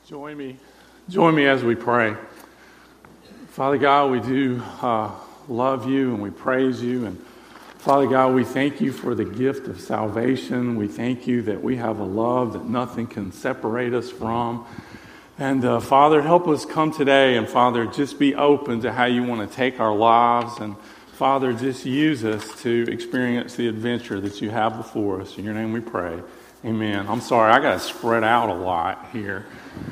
Join me as we pray. Father God, we do love you and we praise you. And Father God, we thank you for the gift of salvation. We thank you that we have a love that nothing can separate us from. And Father, help us come today and Father, just be open to how you want to take our lives. And Father, just use us to experience the adventure that you have before us. In your name we pray. Amen. I'm sorry, I got to spread out a lot here.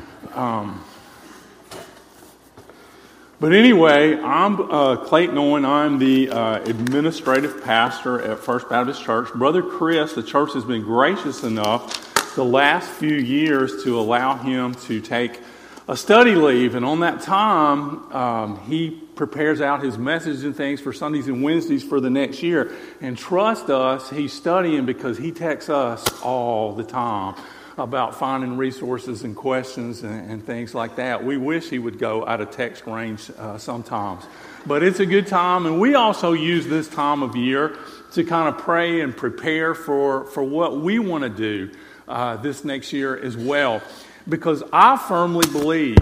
But anyway, I'm Clayton Owen. I'm the administrative pastor at First Baptist Church. Brother Chris, the church has been gracious enough the last few years to allow him to take a study leave. And on that time, he prepares out his message and things for Sundays and Wednesdays for the next year. And trust us, he's studying because he texts us all the time about finding resources and questions and things like that. We wish he would go out of text range sometimes. But it's a good time, and we also use this time of year to kind of pray and prepare for what we want to do this next year as well. Because I firmly believe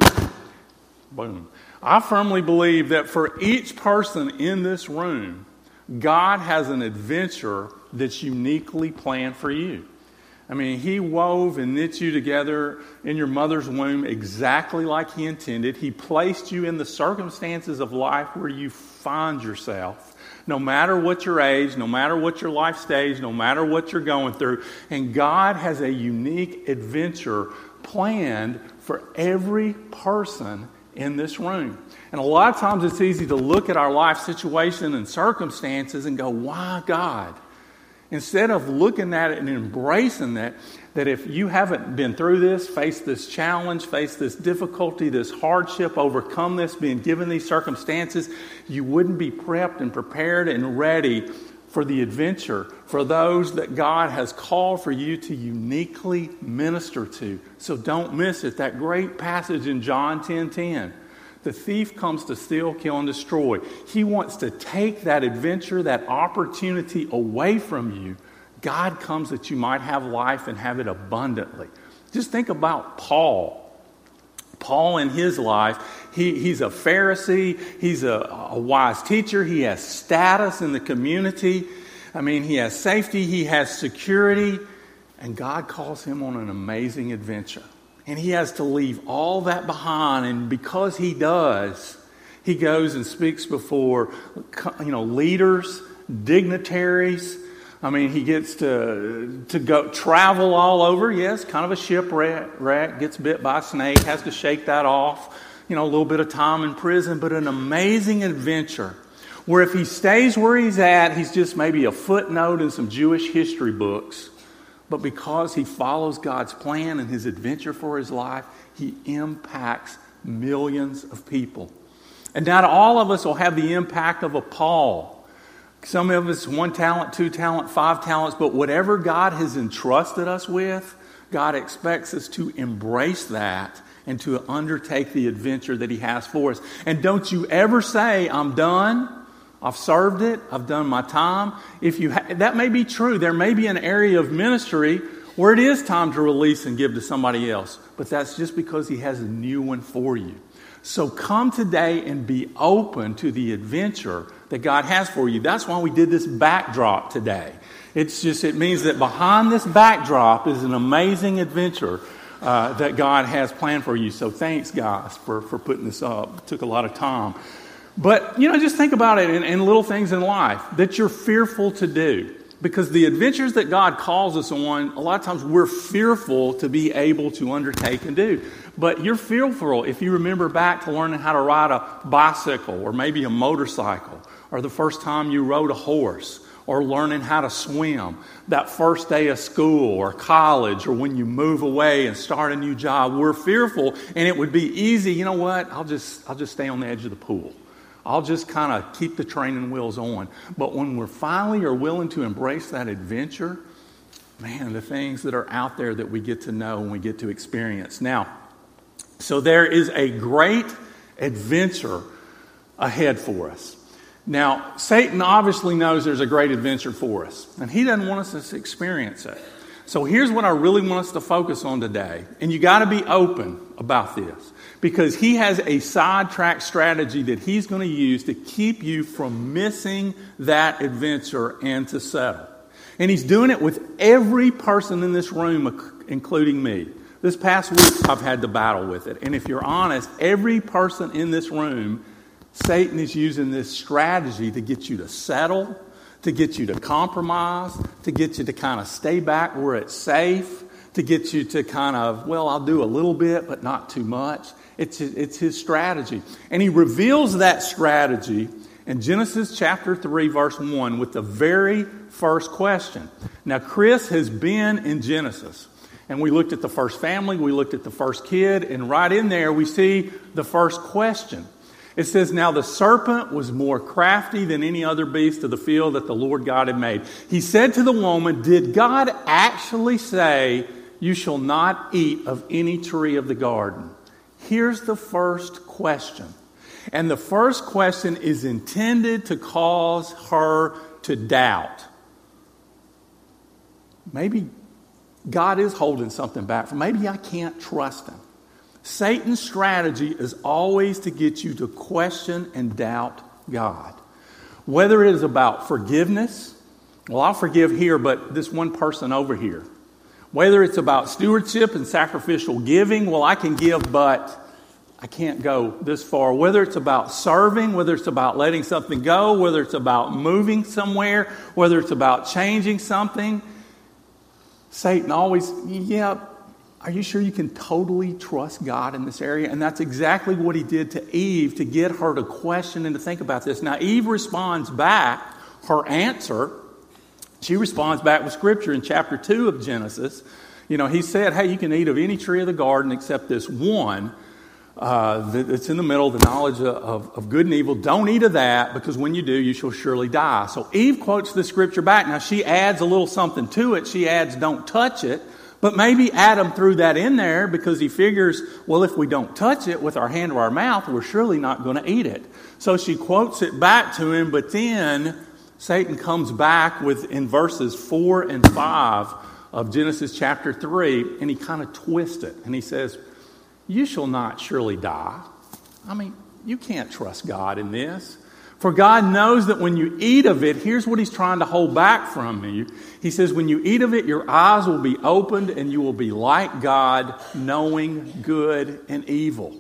that for each person in this room, God has an adventure that's uniquely planned for you. I mean, he wove and knit you together in your mother's womb exactly like he intended. He placed you in the circumstances of life where you find yourself, no matter what your age, no matter what your life stage, no matter what you're going through. And God has a unique adventure planned for every person in this room. And a lot of times it's easy to look at our life situation and circumstances and go, why God? Instead of looking at it and embracing that if you haven't been through this, faced this challenge, faced this difficulty, this hardship, overcome this, being given these circumstances, you wouldn't be prepped and prepared and ready for the adventure, for those that God has called for you to uniquely minister to. So don't miss it. That great passage in John 10:10. The thief comes to steal, kill, and destroy. He wants to take that adventure, that opportunity away from you. God comes that you might have life and have it abundantly. Just think about Paul. Paul in his life, he's a Pharisee. He's a wise teacher. He has status in the community. I mean, he has safety. He has security. And God calls him on an amazing adventure. And he has to leave all that behind. And because he does, he goes and speaks before, leaders, dignitaries. I mean, he gets to go travel all over. Yes, kind of a shipwreck, gets bit by a snake, has to shake that off. A little bit of time in prison, but an amazing adventure where if he stays where he's at, he's just maybe a footnote in some Jewish history books. But because he follows God's plan and his adventure for his life, he impacts millions of people. And not all of us will have the impact of a Paul. Some of us 1 talent, 2 talent, 5 talents, but whatever God has entrusted us with, God expects us to embrace that and to undertake the adventure that he has for us. And don't you ever say, I'm done. I've served it. I've done my time. That may be true. There may be an area of ministry where it is time to release and give to somebody else. But that's just because he has a new one for you. So come today and be open to the adventure that God has for you. That's why we did this backdrop today. It means that behind this backdrop is an amazing adventure that God has planned for you. So thanks, guys, for putting this up. It took a lot of time. But, just think about it in little things in life that you're fearful to do. Because the adventures that God calls us on, a lot of times we're fearful to be able to undertake and do. But you're fearful if you remember back to learning how to ride a bicycle or maybe a motorcycle, or the first time you rode a horse, or learning how to swim, that first day of school or college, or when you move away and start a new job. We're fearful, and it would be easy, you know what, I'll just stay on the edge of the pool. I'll just kind of keep the training wheels on. But when we're finally are willing to embrace that adventure, man, the things that are out there that we get to know and we get to experience. Now, so there is a great adventure ahead for us. Now, Satan obviously knows there's a great adventure for us, and he doesn't want us to experience it. So here's what I really want us to focus on today. And you got to be open about this, because he has a sidetrack strategy that he's going to use to keep you from missing that adventure and to settle. And he's doing it with every person in this room, including me. This past week, I've had to battle with it. And if you're honest, every person in this room, Satan is using this strategy to get you to settle, to get you to compromise, to get you to kind of stay back where it's safe, to get you to kind of, well, I'll do a little bit, but not too much. It's his strategy. And he reveals that strategy in Genesis chapter 3, verse 1, with the very first question. Now, Chris has been in Genesis, and we looked at the first family, we looked at the first kid, and right in there we see the first question. It says, now the serpent was more crafty than any other beast of the field that the Lord God had made. He said to the woman, did God actually say, you shall not eat of any tree of the garden? Here's the first question. And the first question is intended to cause her to doubt. Maybe God is holding something back from me. Maybe I can't trust him. Satan's strategy is always to get you to question and doubt God. Whether it is about forgiveness, well, I'll forgive here, but this one person over here. Whether it's about stewardship and sacrificial giving, well, I can give, but I can't go this far. Whether it's about serving, whether it's about letting something go, whether it's about moving somewhere, whether it's about changing something, Satan always, are you sure you can totally trust God in this area? And that's exactly what he did to Eve to get her to question and to think about this. Now, Eve responds back, her answer, she responds back with Scripture in chapter 2 of Genesis. He said, hey, you can eat of any tree of the garden except this one that's in the middle, the knowledge of good and evil. Don't eat of that, because when you do, you shall surely die. So Eve quotes the Scripture back. Now, she adds a little something to it. She adds, don't touch it. But maybe Adam threw that in there because he figures, well, if we don't touch it with our hand or our mouth, we're surely not going to eat it. So she quotes it back to him, but then Satan comes back in verses 4 and 5 of Genesis chapter 3, and he kind of twists it. And he says, you shall not surely die. I mean, you can't trust God in this. For God knows that when you eat of it, here's what he's trying to hold back from you. He says, when you eat of it, your eyes will be opened and you will be like God, knowing good and evil.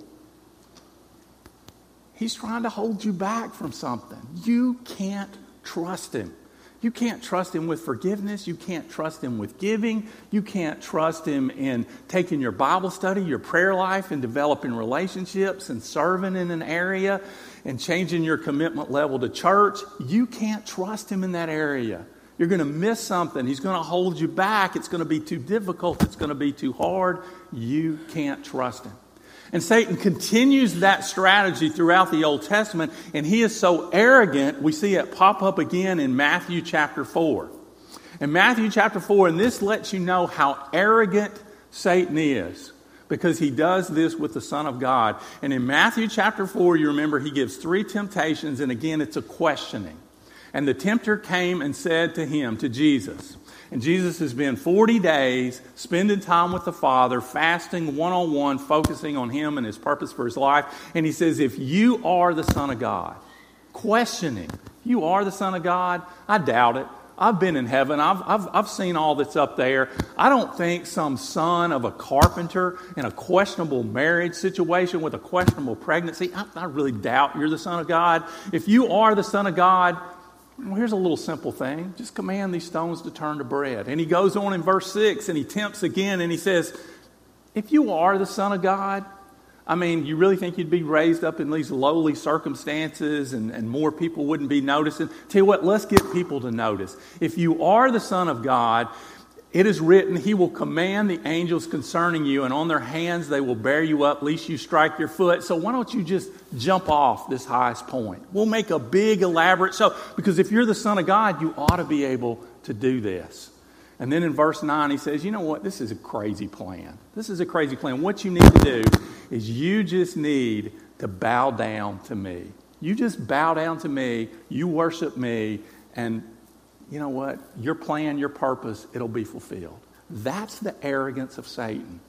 He's trying to hold you back from something. You can't trust him. You can't trust him with forgiveness. You can't trust him with giving. You can't trust him in taking your Bible study, your prayer life, and developing relationships and serving in an area and changing your commitment level to church. You can't trust him in that area. You're going to miss something. He's going to hold you back. It's going to be too difficult. It's going to be too hard. You can't trust him. And Satan continues that strategy throughout the Old Testament, and he is so arrogant, we see it pop up again in Matthew chapter 4. In Matthew chapter 4, and this lets you know how arrogant Satan is, because he does this with the Son of God. And in Matthew chapter 4, you remember he gives 3 temptations, and again it's a questioning. And the tempter came and said to him, to Jesus, and Jesus has been 40 days spending time with the Father, fasting one-on-one, focusing on him and his purpose for his life. And he says, if you are the Son of God, questioning, you are the Son of God? I doubt it. I've been in heaven. I've seen all that's up there. I don't think some son of a carpenter in a questionable marriage situation with a questionable pregnancy, I really doubt you're the Son of God. If you are the Son of God, well, here's a little simple thing. Just command these stones to turn to bread. And he goes on in verse 6 and he tempts again and he says, if you are the Son of God, I mean, you really think you'd be raised up in these lowly circumstances and more people wouldn't be noticing? Tell you what, let's get people to notice. If you are the Son of God, it is written, he will command the angels concerning you, and on their hands they will bear you up, lest you strike your foot. So why don't you just jump off this highest point? We'll make a big, elaborate show. Because if you're the Son of God, you ought to be able to do this. And then in verse 9, he says, you know what? This is a crazy plan. This is a crazy plan. What you need to do is you just need to bow down to me. You just bow down to me. You worship me. And you know what? Your plan, your purpose, it'll be fulfilled. That's the arrogance of Satan.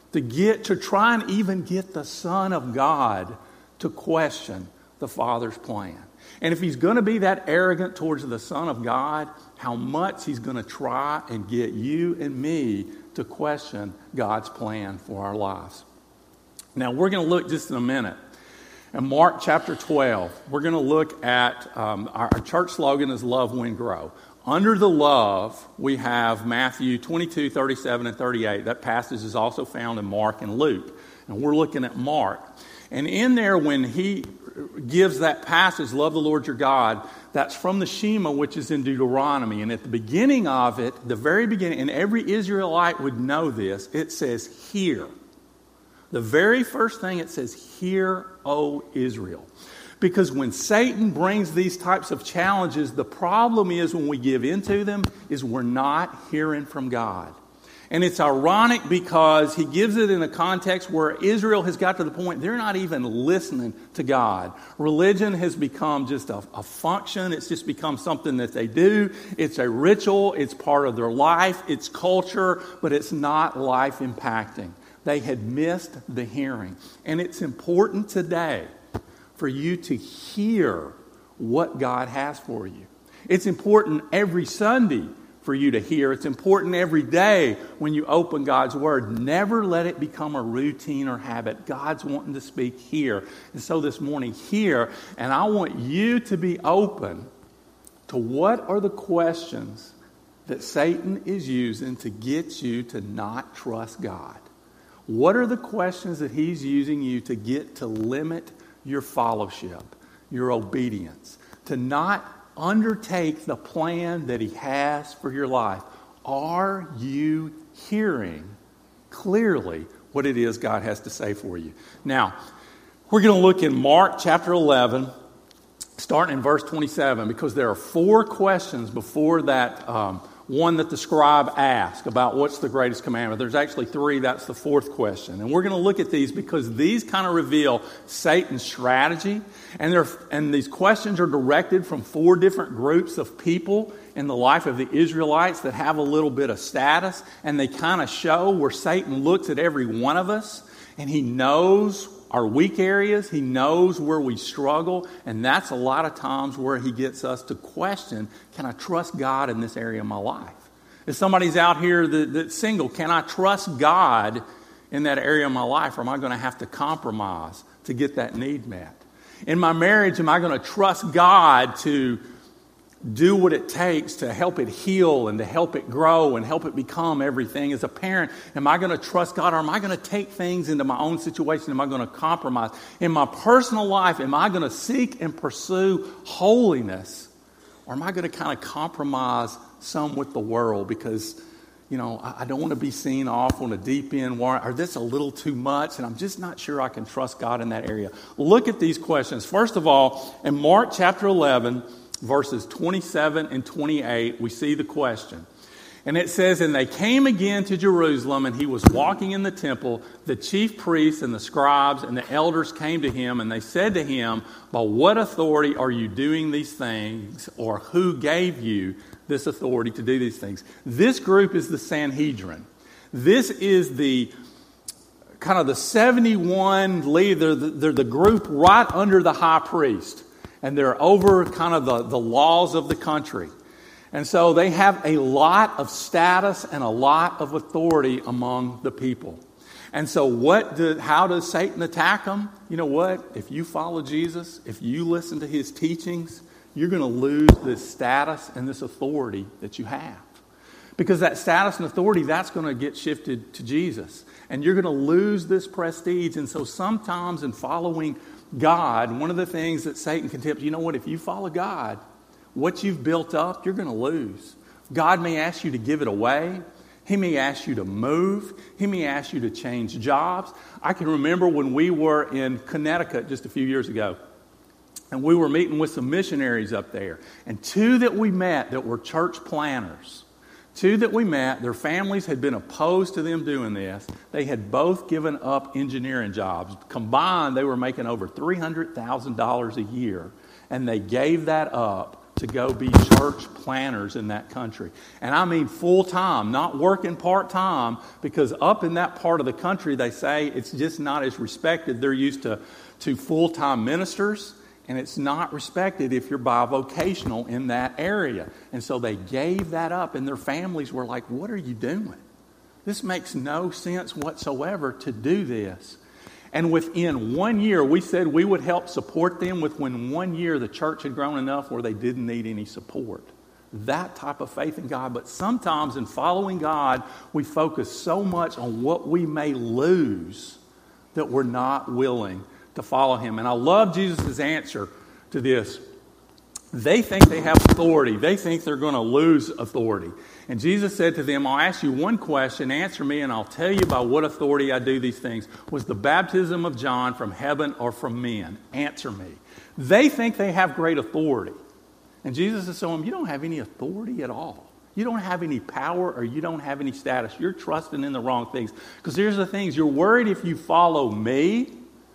To try and even get the Son of God to question the Father's plan. And if he's going to be that arrogant towards the Son of God, how much he's going to try and get you and me to question God's plan for our lives. Now, we're going to look just in a minute. In Mark chapter 12, we're going to look at our church slogan is Love, Win, Grow. Under the love, we have Matthew 22, 37, and 38. That passage is also found in Mark and Luke. And we're looking at Mark. And in there, when he gives that passage, love the Lord your God, that's from the Shema, which is in Deuteronomy. And at the beginning of it, the very beginning, and every Israelite would know this, it says, hear. The very first thing it says, hear, O Israel. Because when Satan brings these types of challenges, the problem is when we give into them is we're not hearing from God. And it's ironic because he gives it in a context where Israel has got to the point they're not even listening to God. Religion has become just a function. It's just become something that they do. It's a ritual. It's part of their life. It's culture, but it's not life impacting. They had missed the hearing. And it's important today for you to hear what God has for you. It's important every Sunday for you to hear. It's important every day when you open God's Word. Never let it become a routine or habit. God's wanting to speak here. And so this morning, hear. And I want you to be open to what are the questions that Satan is using to get you to not trust God. What are the questions that he's using you to get to limit your fellowship, your obedience, to not undertake the plan that he has for your life? Are you hearing clearly what it is God has to say for you? Now, we're going to look in Mark chapter 11, starting in verse 27, because there are 4 questions before that one that the scribe asked about what's the greatest commandment. There's actually 3. That's the 4th question. And we're going to look at these because these kind of reveal Satan's strategy. And these questions are directed from 4 different groups of people in the life of the Israelites that have a little bit of status. And they kind of show where Satan looks at every one of us. And he knows our weak areas. He knows where we struggle. And that's a lot of times where he gets us to question, can I trust God in this area of my life? If somebody's out here that's single, can I trust God in that area of my life? Or am I going to have to compromise to get that need met? In my marriage, am I going to trust God to do what it takes to help it heal and to help it grow and help it become everything? As a parent, am I going to trust God, or am I going to take things into my own situation? Am I going to compromise? In my personal life, am I going to seek and pursue holiness, or am I going to kind of compromise some with the world because, you know, I don't want to be seen off on a deep end water, or this a little too much, and I'm just not sure I can trust God in that area? Look at these questions. First of all, in Mark chapter 11, verses 27 and 28, we see the question. And it says, and they came again to Jerusalem, and he was walking in the temple. The chief priests and the scribes and the elders came to him, and they said to him, by what authority are you doing these things, or who gave you this authority to do these things? This group is the Sanhedrin. This is the kind of the 71 leader. They're the group right under the high priest. And they're over kind of the laws of the country. And so they have a lot of status and a lot of authority among the people. And so how does Satan attack them? You know what? If you follow Jesus, if you listen to his teachings, you're going to lose this status and this authority that you have. Because that status and authority, that's going to get shifted to Jesus. And you're going to lose this prestige. And so sometimes in following God, one of the things that Satan can tip, you know what, if you follow God, what you've built up, you're going to lose. God may ask you to give it away. He may ask you to move. He may ask you to change jobs. I can remember when we were in Connecticut just a few years ago, and we were meeting with some missionaries up there. And 2 that we met that were church planners, 2 that we met, their families had been opposed to them doing this. They had both given up engineering jobs. Combined, they were making over $300,000 a year. And they gave that up to go be church planners in that country. And I mean full-time, not working part-time, because up in that part of the country, they say it's just not as respected. They're used to full-time ministers, and it's not respected if you're bivocational in that area. And so they gave that up, and their families were like, what are you doing? This makes no sense whatsoever to do this. And within 1 year, we said we would help support them. Within 1 year, the church had grown enough where they didn't need any support. That type of faith in God. But sometimes in following God, we focus so much on what we may lose that we're not willing to follow Him. And I love Jesus' answer to this. They think they have authority. They think they're going to lose authority. And Jesus said to them, I'll ask you one question, answer me, and I'll tell you by what authority I do these things. Was the baptism of John from heaven or from men? Answer me. They think they have great authority. And Jesus is saying, you don't have any authority at all. You don't have any power or you don't have any status. You're trusting in the wrong things. Because here's the things. You're worried if you follow me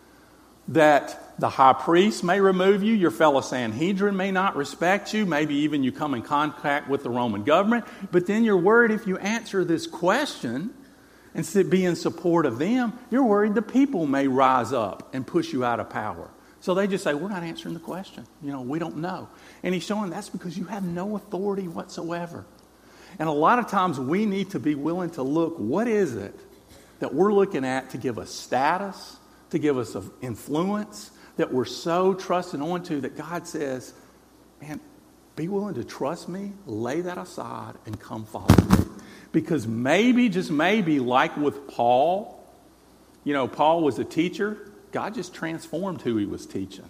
that the high priest may remove you, your fellow Sanhedrin may not respect you, maybe even you come in contact with the Roman government. But then you're worried if you answer this question and be in support of them, you're worried the people may rise up and push you out of power. So they just say, we're not answering the question. We don't know. And he's showing that's because you have no authority whatsoever. And a lot of times we need to be willing to look, what is it that we're looking at to give us status, to give us influence, that we're so trusting onto that God says, man, be willing to trust me, lay that aside, and come follow me. Because maybe, just maybe, like with Paul, Paul was a teacher. God just transformed who he was teaching.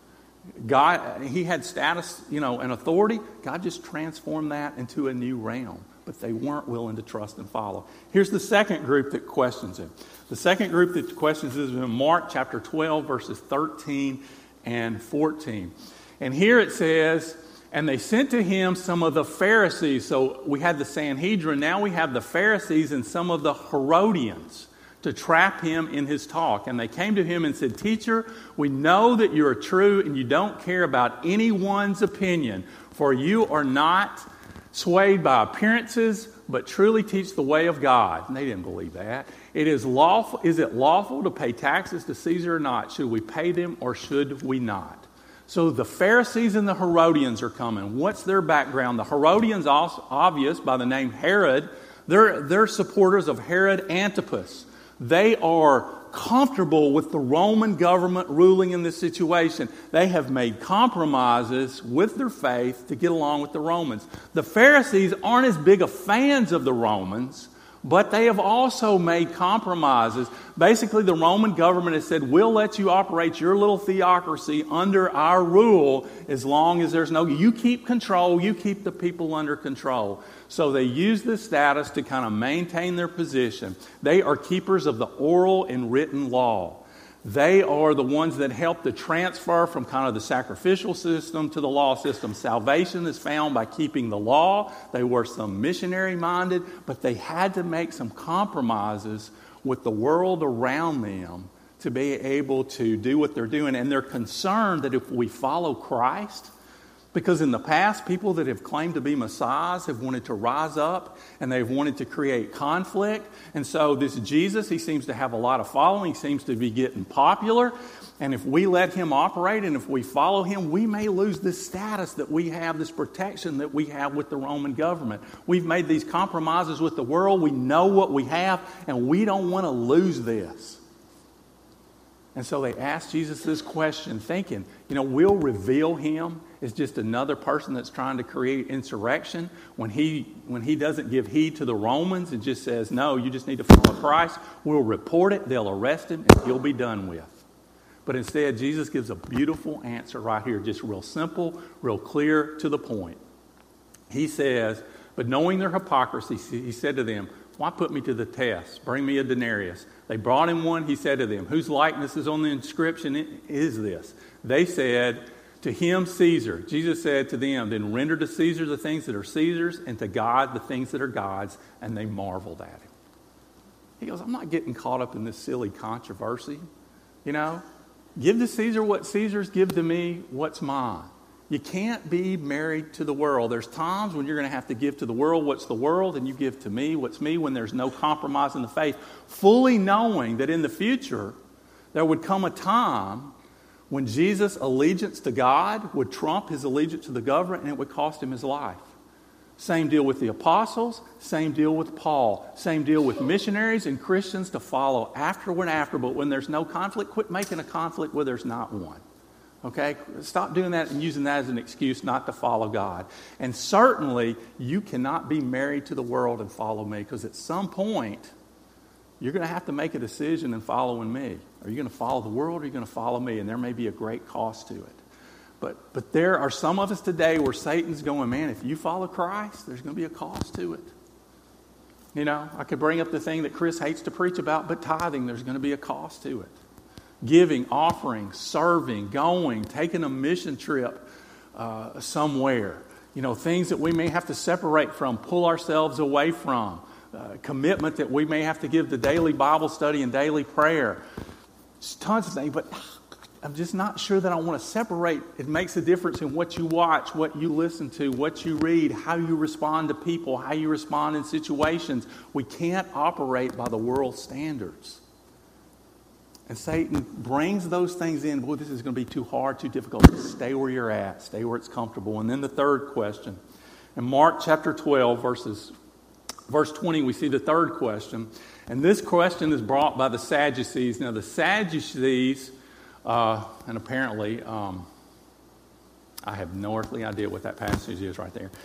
He had status, and authority. God just transformed that into a new realm. But they weren't willing to trust and follow. Here's the second group that questions him. The second group that questions is in Mark chapter 12, verses 13 and 14. And here it says, and they sent to him some of the Pharisees. So we had the Sanhedrin. Now we have the Pharisees and some of the Herodians to trap him in his talk. And they came to him and said, Teacher, we know that you are true and you don't care about anyone's opinion, for you are not swayed by appearances, but truly teach the way of God. And they didn't believe that. Is it lawful to pay taxes to Caesar or not? Should we pay them or should we not? So the Pharisees and the Herodians are coming. What's their background? The Herodians, obvious by the name Herod, they're supporters of Herod Antipas. They are comfortable with the Roman government ruling in this situation. They have made compromises with their faith to get along with the Romans. The Pharisees aren't as big of fans of the Romans, but they have also made compromises. Basically, the Roman government has said, we'll let you operate your little theocracy under our rule as long as you keep control, you keep the people under control. So they use this status to kind of maintain their position. They are keepers of the oral and written law. They are the ones that help the transfer from kind of the sacrificial system to the law system. Salvation is found by keeping the law. They were some missionary-minded, but they had to make some compromises with the world around them to be able to do what they're doing. And they're concerned that if we follow Christ, because in the past, people that have claimed to be messiahs have wanted to rise up and they've wanted to create conflict. And so this Jesus, he seems to have a lot of following. He seems to be getting popular. And if we let him operate and if we follow him, we may lose this status that we have, this protection that we have with the Roman government. We've made these compromises with the world. We know what we have, and we don't want to lose this. And so they asked Jesus this question, thinking, we'll reveal him as just another person that's trying to create insurrection. When he doesn't give heed to the Romans and just says, no, you just need to follow Christ, we'll report it, they'll arrest him, and he'll be done with. But instead, Jesus gives a beautiful answer right here, just real simple, real clear, to the point. He says, but knowing their hypocrisy, he said to them, why put me to the test? Bring me a denarius. They brought him one. He said to them, whose likeness is on the inscription is this? They said, to him Caesar. Jesus said to them, then render to Caesar the things that are Caesar's, and to God the things that are God's. And they marveled at him. He goes, I'm not getting caught up in this silly controversy. Give to Caesar what Caesar's, give to me what's mine. You can't be married to the world. There's times when you're going to have to give to the world what's the world, and you give to me what's me, when there's no compromise in the faith, fully knowing that in the future there would come a time when Jesus' allegiance to God would trump his allegiance to the government, and it would cost him his life. Same deal with the apostles, same deal with Paul, same deal with missionaries and Christians to follow afterward and after. But when there's no conflict, quit making a conflict where there's not one. Okay? Stop doing that and using that as an excuse not to follow God. And certainly, you cannot be married to the world and follow me, because at some point, you're going to have to make a decision in following me. Are you going to follow the world, or are you going to follow me? And there may be a great cost to it. But there are some of us today where Satan's going, man, if you follow Christ, there's going to be a cost to it. You know, I could bring up the thing that Chris hates to preach about, but tithing, there's going to be a cost to it. Giving, offering, serving, going, taking a mission trip somewhere. You know, things that we may have to separate from, pull ourselves away from. Commitment that we may have to give to daily Bible study and daily prayer. Just tons of things, but I'm just not sure that I want to separate. It makes a difference in what you watch, what you listen to, what you read, how you respond to people, how you respond in situations. We can't operate by the world's standards. And Satan brings those things in. Boy, this is going to be too hard, too difficult. Just stay where you're at. Stay where it's comfortable. And then the third question. In Mark chapter 12, verse 20, we see the third question. And this question is brought by the Sadducees. Now, the Sadducees, and apparently, I have no earthly idea what that passage is right there.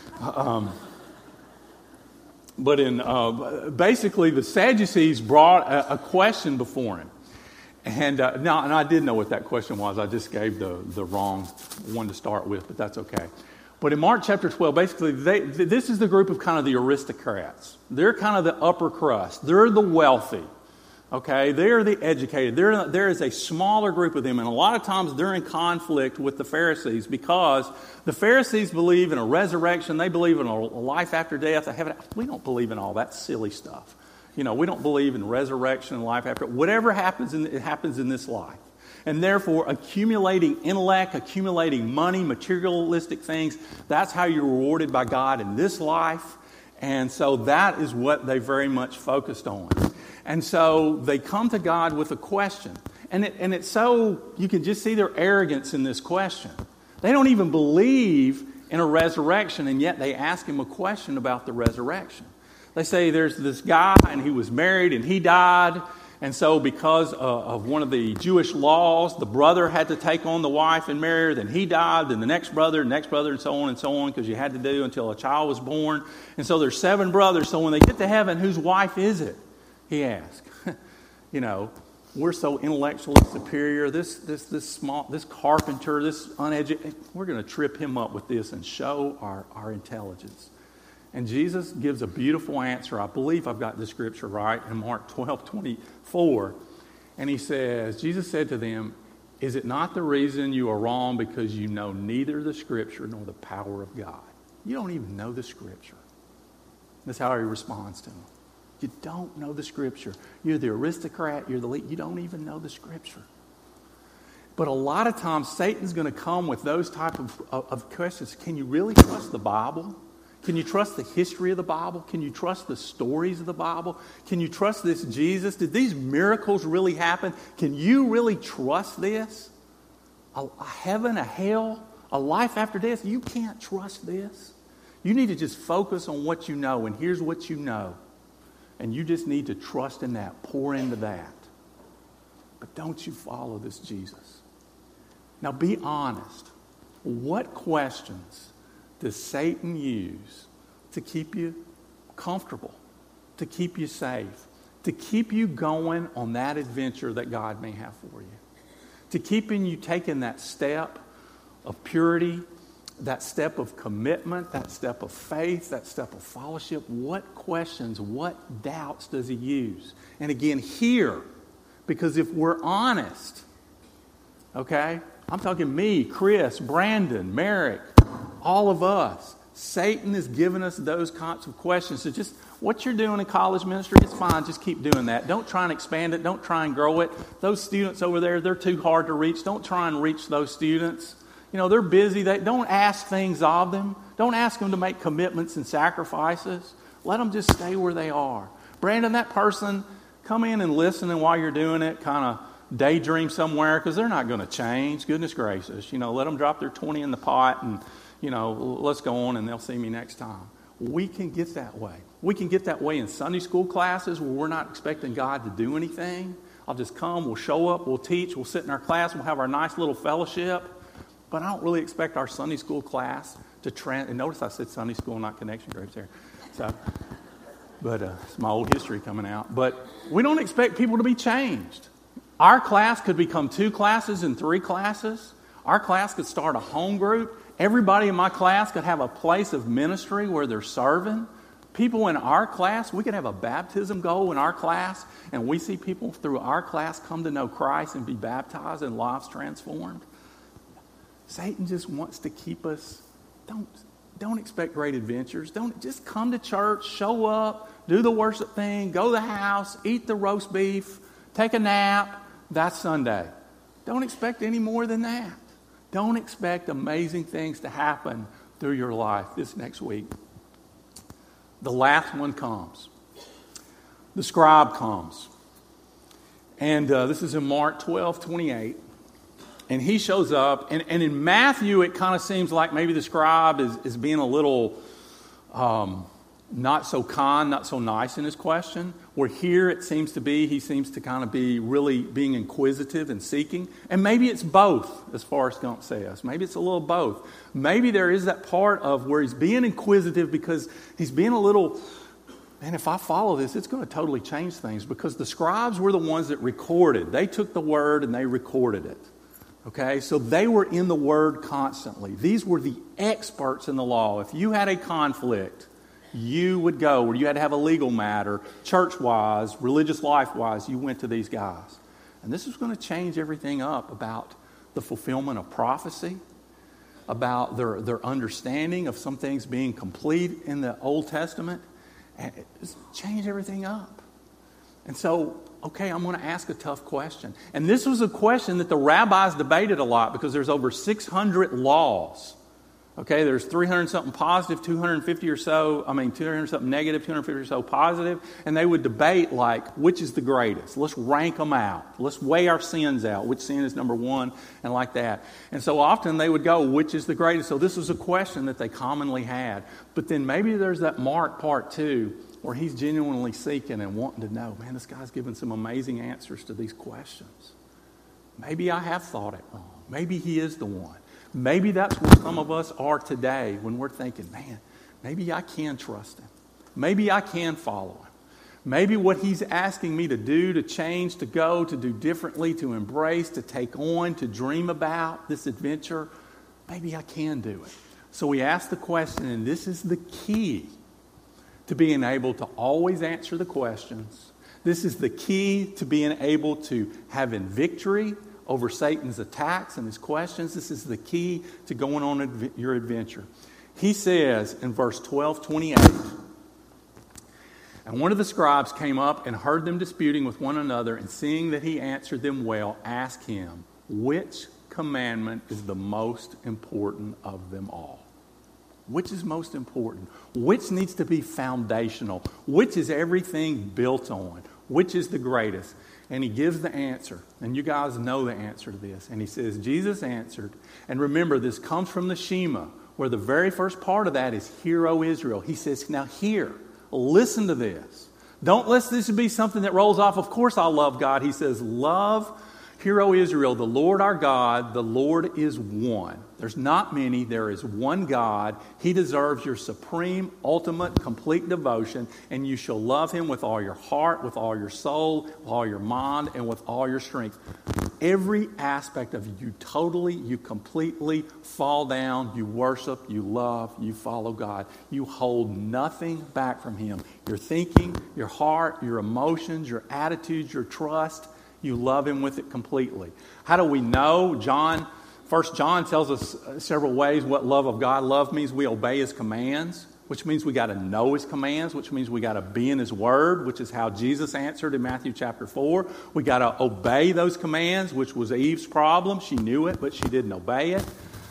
But basically, the Sadducees brought a question before him. And I did know what that question was. I just gave the wrong one to start with, but that's okay. But in Mark chapter 12, basically, this is the group of kind of the aristocrats. They're kind of the upper crust. They're the wealthy. Okay? They're the educated. There is a smaller group of them, and a lot of times they're in conflict with the Pharisees, because the Pharisees believe in a resurrection. They believe in a life after death. We don't believe in all that silly stuff. You know, we don't believe in resurrection and life after. Whatever happens, it happens in this life. And therefore, accumulating intellect, accumulating money, materialistic things, that's how you're rewarded by God in this life. And so that is what they very much focused on. And so they come to God with a question. And it's so, you can just see their arrogance in this question. They don't even believe in a resurrection, and yet they ask him a question about the resurrection. They say there's this guy, and he was married, and he died. And so because of one of the Jewish laws, the brother had to take on the wife and marry her. Then he died, then the next brother, and so on, because you had to do until a child was born. And so there's 7 brothers. So when they get to heaven, whose wife is it? He asked. You know, we're so intellectually superior. This carpenter, this uneducated, we're going to trip him up with this and show our intelligence. And Jesus gives a beautiful answer. I believe I've got the scripture right in Mark 12:24. And he says, Jesus said to them, "Is it not the reason you are wrong because you know neither the scripture nor the power of God?" You don't even know the scripture. That's how he responds to them. You don't know the scripture. You're the aristocrat. You're the elite. You don't even know the scripture. But a lot of times Satan's going to come with those type of questions. Can you really trust the Bible? Can you trust the history of the Bible? Can you trust the stories of the Bible? Can you trust this Jesus? Did these miracles really happen? Can you really trust this? A heaven, a hell, a life after death? You can't trust this. You need to just focus on what you know, and here's what you know. And you just need to trust in that, pour into that. But don't you follow this Jesus. Now be honest. What questions does Satan use to keep you comfortable, to keep you safe, to keep you going on that adventure that God may have for you, to keeping you taking that step of purity, that step of commitment, that step of faith, that step of fellowship? What questions, what doubts does he use? And again, here, because if we're honest, okay, I'm talking me, Chris, Brandon, Merrick, all of us, Satan has given us those kinds of questions. So just what you're doing in college ministry, it's fine. Just keep doing that. Don't try and expand it. Don't try and grow it. Those students over there, they're too hard to reach. Don't try and reach those students. They're busy. Don't ask things of them. Don't ask them to make commitments and sacrifices. Let them just stay where they are. Brandon, that person, come in and listen, and while you're doing it, kind of daydream somewhere, because they're not going to change. Goodness gracious. Let them drop their 20 in the pot and, let's go on and they'll see me next time. We can get that way. We can get that way in Sunday school classes where we're not expecting God to do anything. I'll just come, we'll show up, we'll teach, we'll sit in our class, we'll have our nice little fellowship. But I don't really expect our Sunday school class to and notice I said Sunday school, not connection groups there. But it's my old history coming out. But we don't expect people to be changed. Our class could become 2 classes and 3 classes. Our class could start a home group. Everybody in my class could have a place of ministry where they're serving. People in our class, we could have a baptism goal in our class, and we see people through our class come to know Christ and be baptized and lives transformed. Satan just wants to keep us. Don't expect great adventures. Don't just come to church, show up, do the worship thing, go to the house, eat the roast beef, take a nap. That's Sunday. Don't expect any more than that. Don't expect amazing things to happen through your life this next week. The last one comes. The scribe comes. And this is in Mark 12:28. And he shows up. And in Matthew, it kind of seems like maybe the scribe is being a little not so kind, not so nice in his question. Where here it seems to be, he seems to kind of be really being inquisitive and seeking. And maybe it's both, as Forrest Gump says. Maybe it's a little both. Maybe there is that part of where he's being inquisitive because he's being a little, man, if I follow this, it's going to totally change things. Because the scribes were the ones that recorded. They took the word and they recorded it. Okay, so they were in the Word constantly. These were the experts in the law. If you had a conflict, you would go where you had to have a legal matter, church-wise, religious life-wise, you went to these guys. And this is going to change everything up about the fulfillment of prophecy, about their understanding of some things being complete in the Old Testament. And it's change everything up. And so, okay, I'm going to ask a tough question. And this was a question that the rabbis debated a lot because there's over 600 laws. Okay, there's 300 something positive, 250 or so, 200 something negative, 250 or so positive. And they would debate like, which is the greatest? Let's rank them out. Let's weigh our sins out. Which sin is number one? And like that. And so often they would go, which is the greatest? So this was a question that they commonly had. But then maybe there's that Mark part 2 where he's genuinely seeking and wanting to know, man, this guy's giving some amazing answers to these questions. Maybe I have thought it wrong. Maybe he is the one. Maybe that's where some of us are today when we're thinking, man, maybe I can trust him. Maybe I can follow him. Maybe what he's asking me to do, to change, to go, to do differently, to embrace, to take on, to dream about this adventure, maybe I can do it. So we ask the question, and this is the key to being able to always answer the questions. This is the key to being able to having victory over Satan's attacks and his questions. This is the key to going on your adventure. He says in verse 12:28, and one of the scribes came up and heard them disputing with one another, and seeing that he answered them well, asked him, which commandment is the most important of them all? Which is most important? Which needs to be foundational? Which is everything built on? Which is the greatest? And he gives the answer. And you guys know the answer to this. And he says, Jesus answered. And remember, this comes from the Shema, where the very first part of that is, Hear, O Israel. He says, now hear, listen to this. Don't let this be something that rolls off. Of course I love God. He says, love, Hear, O Israel, the Lord our God, the Lord is one. There's not many. There is one God. He deserves your supreme, ultimate, complete devotion. And you shall love him with all your heart, with all your soul, with all your mind, and with all your strength. Every aspect of you totally, you completely fall down. You worship, you love, you follow God. You hold nothing back from him. Your thinking, your heart, your emotions, your attitudes, your trust. You love him with it completely. How do we know? First John tells us several ways what love of God. Love means we obey his commands, which means we got to know his commands, which means we got to be in his word, which is how Jesus answered in Matthew chapter 4. We got to obey those commands, which was Eve's problem. She knew it, but she didn't obey it.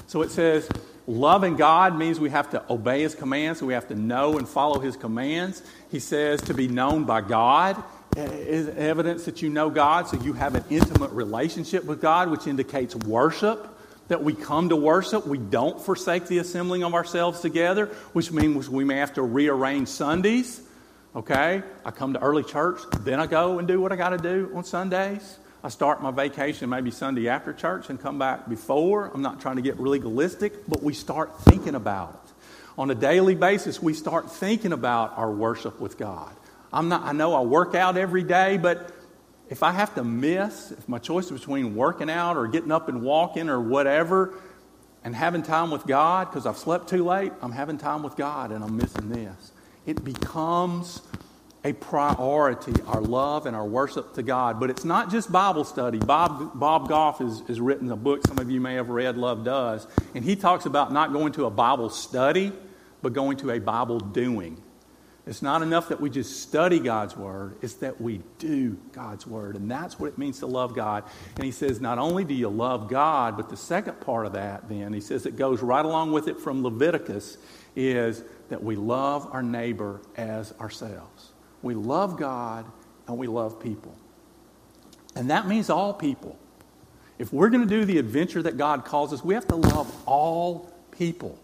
So it says, loving God means we have to obey His commands, so we have to know and follow His commands. He says to be known by God is evidence that you know God, so you have an intimate relationship with God, which indicates worship, that we come to worship. We don't forsake the assembling of ourselves together, which means we may have to rearrange Sundays. Okay? I come to early church, then I go and do what I got to do on Sundays. I start my vacation maybe Sunday after church and come back before. I'm not trying to get legalistic, but we start thinking about it. On a daily basis, we start thinking about our worship with God. I know I work out every day, but if I have to if my choice is between working out or getting up and walking or whatever and having time with God because I've slept too late, I'm having time with God and I'm missing this. It becomes a priority, our love and our worship to God. But it's not just Bible study. Bob Goff has written a book some of you may have read, Love Does, and he talks about not going to a Bible study, but going to a Bible doing. It's not enough that we just study God's Word. It's that we do God's Word. And that's what it means to love God. And he says, not only do you love God, but the second part of that then, he says it goes right along with it from Leviticus, is that we love our neighbor as ourselves. We love God and we love people. And that means all people. If we're going to do the adventure that God calls us, we have to love all people.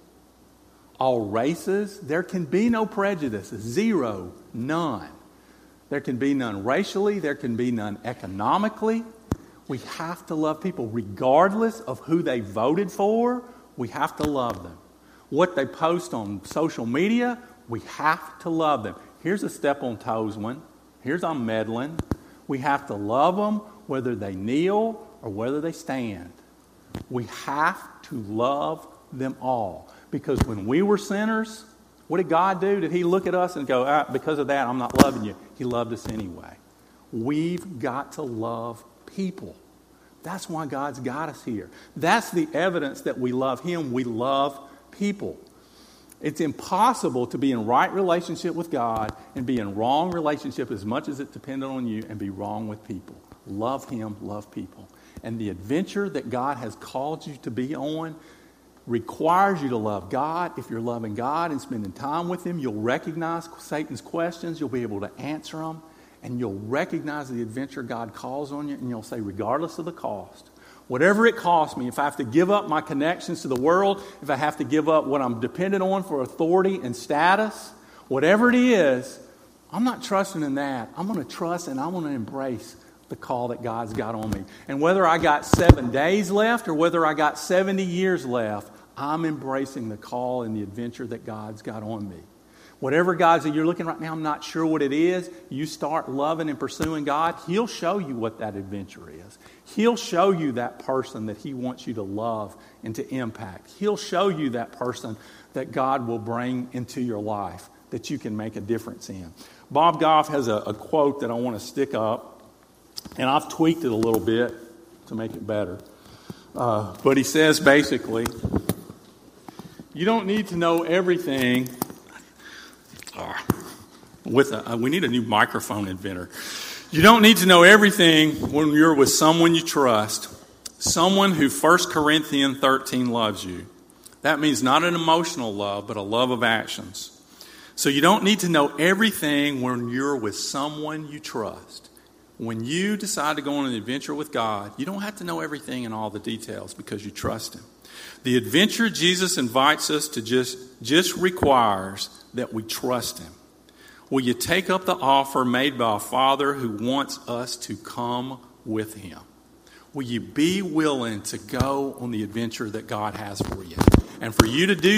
All races. There can be no prejudice. Zero. None. There can be none racially. There can be none economically. We have to love people regardless of who they voted for. We have to love them. What they post on social media, we have to love them. Here's a step on toes one. Here's I'm meddling. We have to love them whether they kneel or whether they stand. We have to love them all. Because when we were sinners, what did God do? Did He look at us and go, because of that, I'm not loving you? He loved us anyway. We've got to love people. That's why God's got us here. That's the evidence that we love Him. We love people. It's impossible to be in right relationship with God and be in wrong relationship as much as it's dependent on you and be wrong with people. Love Him, love people. And the adventure that God has called you to be on requires you to love God. If you're loving God and spending time with Him, you'll recognize Satan's questions. You'll be able to answer them. And you'll recognize the adventure God calls on you. And you'll say, regardless of the cost, whatever it costs me, if I have to give up my connections to the world, if I have to give up what I'm dependent on for authority and status, whatever it is, I'm not trusting in that. I'm going to trust and I'm going to embrace the call that God's got on me. And whether I got 7 days left or whether I got 70 years left, I'm embracing the call and the adventure that God's got on me. Whatever God's that you're looking right now, I'm not sure what it is. You start loving and pursuing God, He'll show you what that adventure is. He'll show you that person that He wants you to love and to impact. He'll show you that person that God will bring into your life that you can make a difference in. Bob Goff has a quote that I want to stick up. And I've tweaked it a little bit to make it better. But he says basically, you don't need to know everything. We need a new microphone inventor. You don't need to know everything when you're with someone you trust. Someone who 1 Corinthians 13 loves you. That means not an emotional love, but a love of actions. So you don't need to know everything when you're with someone you trust. When you decide to go on an adventure with God, you don't have to know everything and all the details because you trust Him. The adventure Jesus invites us to just requires that we trust Him. Will you take up the offer made by a Father who wants us to come with Him? Will you be willing to go on the adventure that God has for you? And for you to do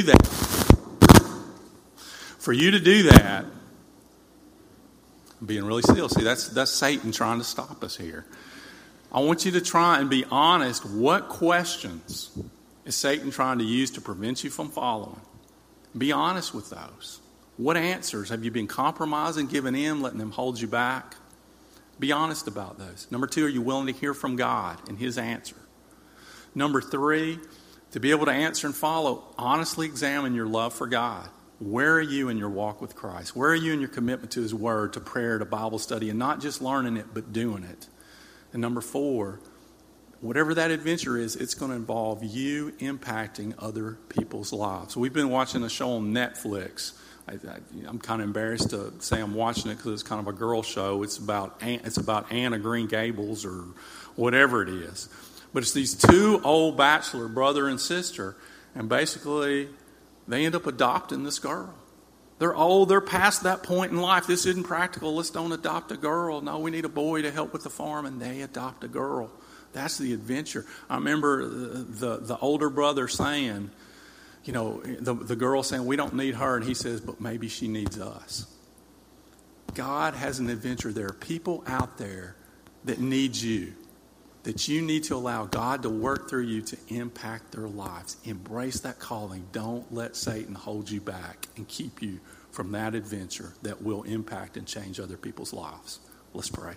that, I'm being really still. See, that's Satan trying to stop us here. I want you to try and be honest. What questions is Satan trying to use to prevent you from following? Be honest with those. What answers have you been compromising, giving in, letting them hold you back? Be honest about those. Number 2, are you willing to hear from God and His answer? Number 3, to be able to answer and follow, honestly examine your love for God. Where are you in your walk with Christ? Where are you in your commitment to His Word, to prayer, to Bible study, and not just learning it, but doing it? And number 4, whatever that adventure is, it's going to involve you impacting other people's lives. We've been watching a show on Netflix. I'm kind of embarrassed to say I'm watching it because it's kind of a girl show. It's about Anne of Green Gables or whatever it is. But it's these two old bachelor, brother and sister, and basically they end up adopting this girl. They're old. They're past that point in life. This isn't practical. Let's don't adopt a girl. No, we need a boy to help with the farm, and they adopt a girl. That's the adventure. I remember the older brother saying, the girl saying, we don't need her. And he says, but maybe she needs us. God has an adventure. There are people out there that need you, that you need to allow God to work through you to impact their lives. Embrace that calling. Don't let Satan hold you back and keep you from that adventure that will impact and change other people's lives. Let's pray.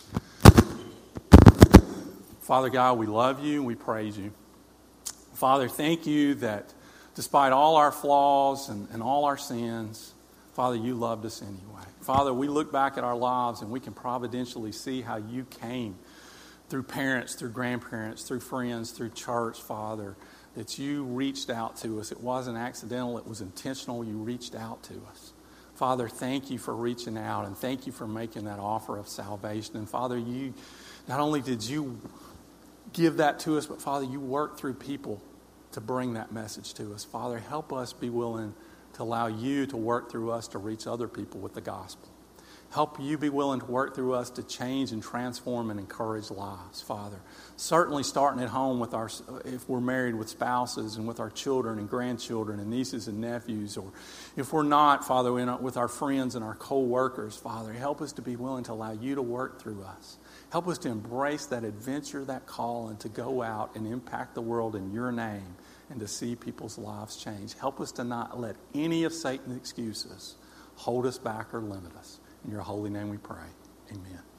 Father God, we love you and we praise you. Father, thank you that despite all our flaws and all our sins, Father, you loved us anyway. Father, we look back at our lives and we can providentially see how you came through parents, through grandparents, through friends, through church, Father, that you reached out to us. It wasn't accidental, it was intentional. You reached out to us. Father, thank you for reaching out and thank you for making that offer of salvation. And Father, you not only did you give that to us, but Father, you worked through people to bring that message to us. Father, help us be willing to allow you to work through us to reach other people with the gospel. Help you be willing to work through us to change and transform and encourage lives, Father. Certainly starting at home with if we're married, with spouses and with our children and grandchildren and nieces and nephews, or if we're not, Father, with our friends and our co-workers, Father, help us to be willing to allow you to work through us. Help us to embrace that adventure, that call, and to go out and impact the world in your name and to see people's lives change. Help us to not let any of Satan's excuses hold us back or limit us. In your holy name we pray. Amen.